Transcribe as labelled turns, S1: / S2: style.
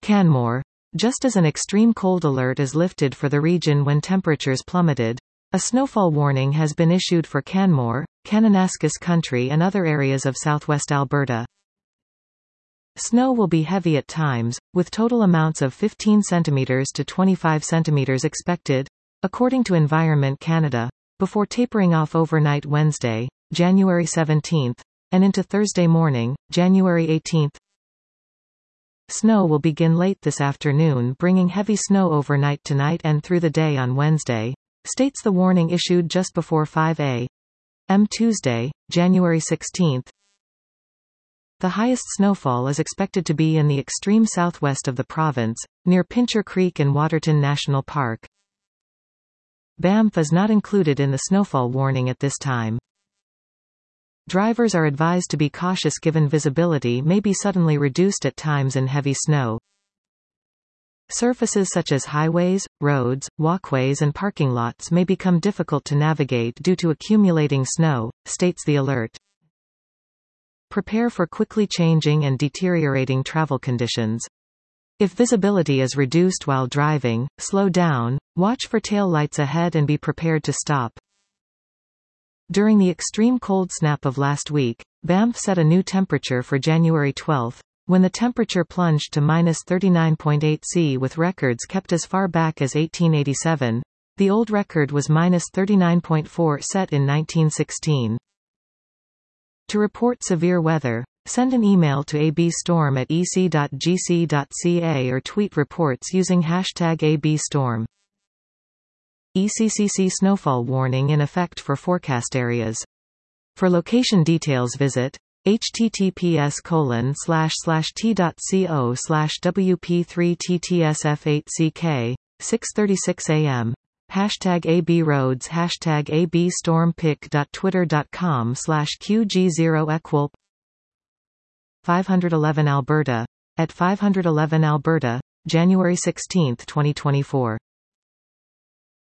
S1: Canmore. Just as an extreme cold alert is lifted for the region when temperatures plummeted, a snowfall warning has been issued for Canmore, Kananaskis Country and other areas of southwest Alberta. Snow will be heavy at times, with total amounts of 15 cm to 25 cm expected, according to Environment Canada, before tapering off overnight Wednesday, January 17, and into Thursday morning, January 18. Snow will begin late this afternoon, bringing heavy snow overnight tonight and through the day on Wednesday, states the warning issued just before 5 a.m. Tuesday, January 16. The highest snowfall is expected to be in the extreme southwest of the province, near Pincher Creek and Waterton National Park. Banff is not included in the snowfall warning at this time. Drivers are advised to be cautious given visibility may be suddenly reduced at times in heavy snow. Surfaces such as highways, roads, walkways and parking lots may become difficult to navigate due to accumulating snow, states the alert. Prepare for quickly changing and deteriorating travel conditions. If visibility is reduced while driving, slow down, watch for tail lights ahead and be prepared to stop. During the extreme cold snap of last week, Banff set a new temperature for January 12, when the temperature plunged to -39.8 C with records kept as far back as 1887. The old record was -39.4 set in 1916. To report severe weather, send an email to abstorm@ec.gc.ca or tweet reports using #ABStorm. ECCC snowfall warning in effect for forecast areas. For location details visit https://t.co/wp3ttsf8ck 6:36 a.m. #ABRoads #abstormpic.twitter.com/qg0equal 511 Alberta. At 511 Alberta, January 16, 2024.